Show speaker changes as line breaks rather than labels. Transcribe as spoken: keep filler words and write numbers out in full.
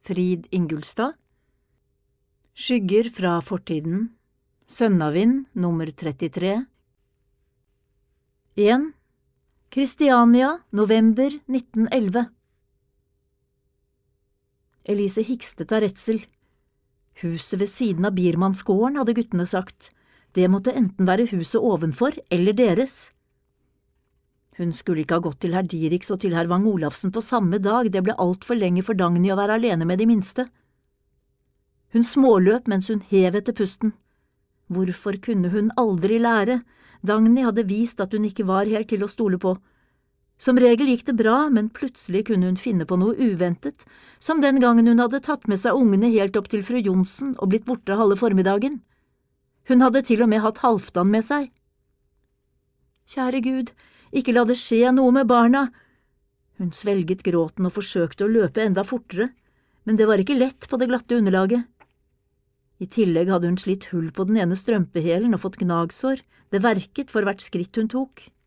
Frid Ingulstad. Skygger fra fortiden. Sønnavind nummer trettitre. en. Kristiania, november nitten elleve. Elise hikstet av redsel. Huset ved siden av Birmannsgården, hadde guttene sagt. Det måtte enten være huset ovenfor eller deres. Hun skulle ikke ha gått til herr Diriks og til herr Wang Olafsen på samme dag, det ble alt for lenge for Dagny å være alene med de minste. Hun småløp mens hun hev etter pusten. Hvorfor kunne hun aldri lære? Dagny hadde vist at hun ikke var helt til å stole på. Som regel gikk det bra, men plutselig kunne hun finne på noe uventet, som den gangen hun hadde tatt med seg ungene helt opp til fru Johnsen og blitt borte halve formiddagen. Hun hadde til og med hatt Halvdan med seg. Kjære Gud, ikke la det skje noe med barna. Hun svelget gråten og forsøkte å løpe enda fortere, men det var ikke lett på det glatte underlaget. I tillegg hadde hun slitt hull på den ene strømpehælen og fått gnagsår, det verket for hvert skritt hun tok.